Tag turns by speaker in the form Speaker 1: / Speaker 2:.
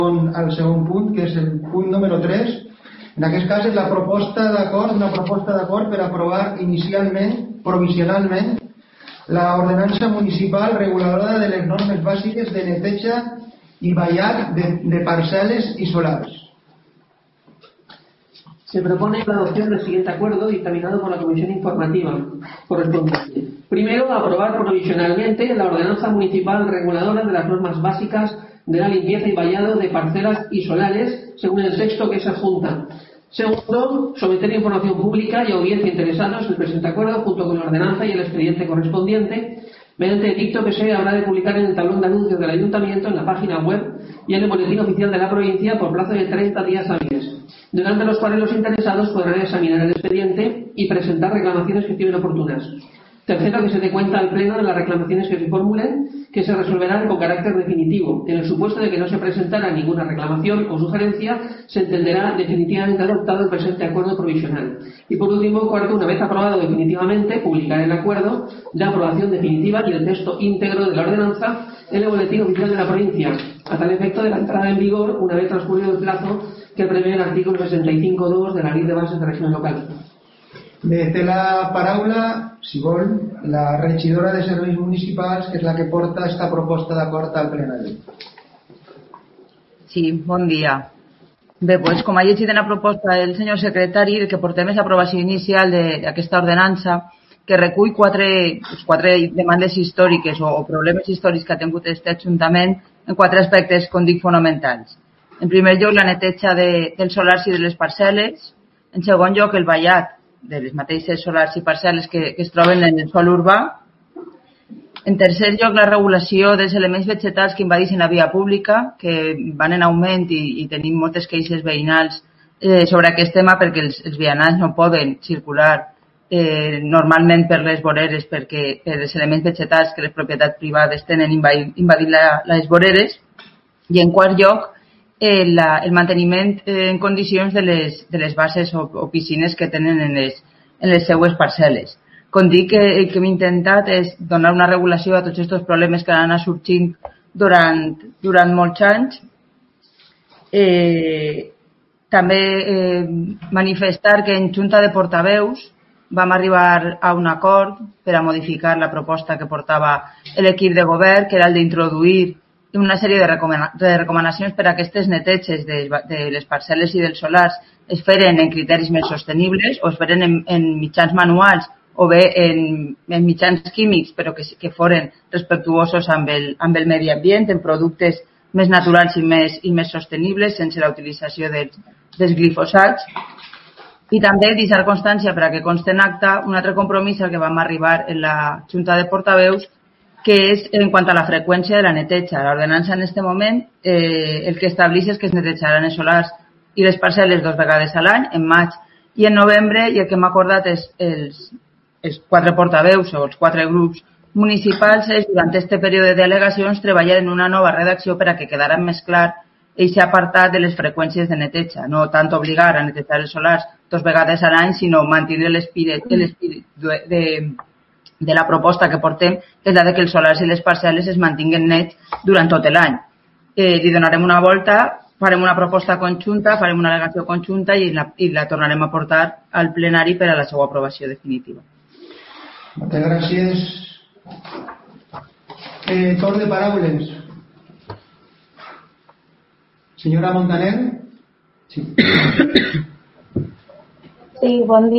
Speaker 1: al segon punt, que és el punt número 3. En aquest cas és una proposta d'acord per aprovar inicialment, provisionalment, la ordenança municipal reguladora de les normes bàsiques de neteja y vallar de parceles y solares.
Speaker 2: Se propone la adopción del siguiente acuerdo dictaminado por la Comisión Informativa correspondiente. Primero, aprobar provisionalmente la ordenanza municipal reguladora de las normas básicas de la limpieza y vallado de parcelas y solares, según el texto que se adjunta. Segundo, someter a información pública y audiencia interesados el presente acuerdo junto con la ordenanza y el expediente correspondiente, mediante el dicto que se habrá de publicar en el tablón de anuncios del Ayuntamiento, en la página web y en el boletín oficial de la provincia por plazo de 30 días hábiles, durante los cuales los interesados podrán examinar el expediente y presentar reclamaciones que estimen oportunas. Tercero, que se dé cuenta al Pleno de las reclamaciones que se formulen, que se resolverán con carácter definitivo. En el supuesto de que no se presentara ninguna reclamación o sugerencia, se entenderá definitivamente adoptado el presente acuerdo provisional. Y por último, cuarto, una vez aprobado definitivamente, publicar el acuerdo de aprobación definitiva y el texto íntegro de la ordenanza en el boletín oficial de la provincia, a tal efecto de la entrada en vigor una vez transcurrido el plazo que prevé el artículo 65.2 de la Ley de Bases de Régimen Local.
Speaker 1: Té la paraula, si vol, la regidora de Serveis Municipals, que és la que porta esta proposta d'acord al plenari.
Speaker 3: Sí, bon dia. Bé, doncs, com ha llegit en la proposta el senyor secretari, el que portem és l'aprovació inicial d'aquesta ordenança que recull quatre demandes històriques o problemes històrics que ha tingut aquest Ajuntament en quatre aspectes, com dic, fonamentals. En primer lloc, la neteja dels solars i de les parcel·les. En segon lloc, el vallat de les mateixes solars i parcel·les que es troben en el sòl urbà. En tercer lloc, la regulació dels elements vegetals que invadeixen la via pública, que van en augment i tenim moltes queixes veïnals sobre aquest tema perquè els vianants no poden circular normalment per les voreres perquè els elements vegetals que les propietats privades tenen invadint les voreres. I en quart lloc, el manteniment en condicions de les bases o piscines que tenen en les seues parcel·les. Com dic, el que hem intentat és donar una regulació a tots aquests problemes que han anat sorgint durant molts anys. També manifestar que en Junta de Portaveus vam arribar a un acord per a modificar la proposta que portava l'equip de govern, que era el d'introduir una sèrie de recomanacions per a aquestes neteges de les parcel·les i dels solars es feren en criteris més sostenibles o es feren en mitjans manuals o bé en mitjans químics, però que foren respectuosos amb el medi ambient, en productes més naturals i més sostenibles, sense la utilització dels glifosats. I també deixar constància, per a que conste en acta, un altre compromís al que vam arribar en la Junta de Portaveus, que és en quant a la freqüència de la neteja. L'ordenança en aquest moment el que estableix és que es netejaran els solars i les parcel·les 2 vegades a l'any, en maig i en novembre, i el que hem acordat és els 4 portaveus o els 4 grups municipals és, durant aquest període de al·legacions, treballar en una nova redacció per a que quedara més clar aquest apartat de les freqüències de neteja. No tant obligar a netejar els solars 2 vegades a l'any, sinó mantenir l'espírit de la proposta que portem, que és la que els solars i les parcel·les es mantinguen nets durant tot l'any. Li donarem una volta, farem una proposta conjunta, farem una al·legació conjunta i la tornarem a portar al plenari per a la seva aprovació definitiva.
Speaker 1: Moltes gràcies. Torn de paraules. Senyora Montaner. Sí.
Speaker 4: Sí, bon dia.